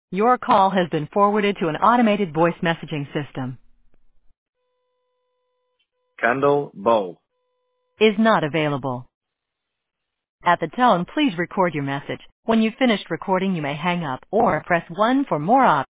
Your call has been forwarded to an automated voice messaging system. Candle bowl. Is not available. At the tone, please record your message. When you've finished recording, you may hang up or press 1 for more options.